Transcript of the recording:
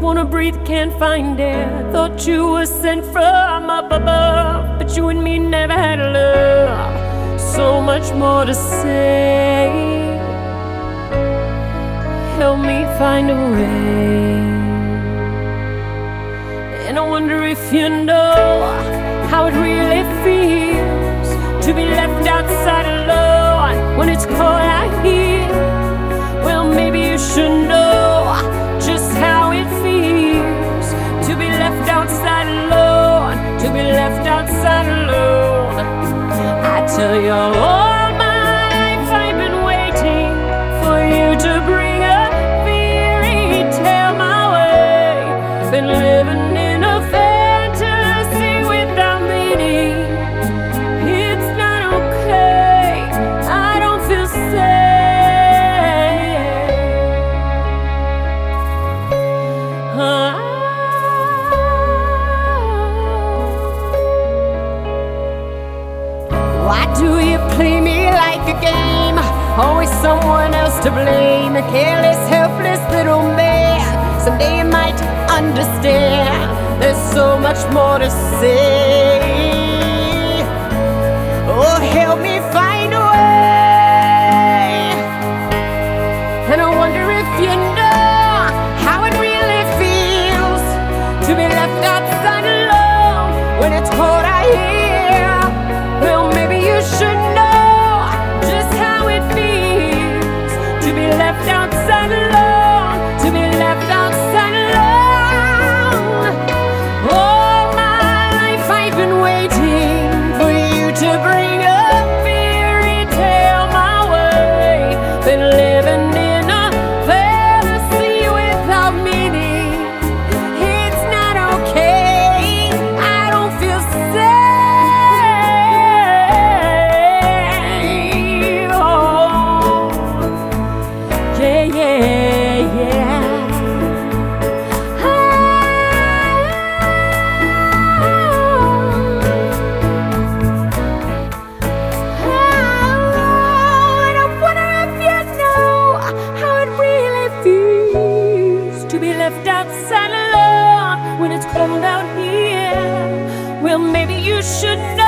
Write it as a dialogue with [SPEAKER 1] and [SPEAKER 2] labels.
[SPEAKER 1] wanna breathe, can't find air. Thought you were sent from up above, but you and me never had love. So much more to say. Help me find a way. And I wonder if you know how it really feels to be left outside alone when it's cold out here. Well, maybe you should know just how it feels to be left outside alone, to be left outside alone. I tell you, all my life I've been waiting for you to bring a fairy tale my way. Been living in a fantasy without meaning. It's not okay, I don't feel safe. Why do you play me like a game? Always someone else to blame. A careless, helpless little man. Someday you might understand. There's so much more to say. Oh, help me find a way. And I wonder if you know how it really feels to be left outside alone when it's cold out here. Well, maybe you should know just how it feels to be left outside alone, to be left outside alone. All my life I've been waiting for you to bring a fairy tale my way. Been living in a fantasy without meaning. It's not okay, I don't feel safe. Oh, yeah, yeah, yeah. And I wonder if you know how it really feels to be left outside alone when it's cold out here. Well, maybe you should know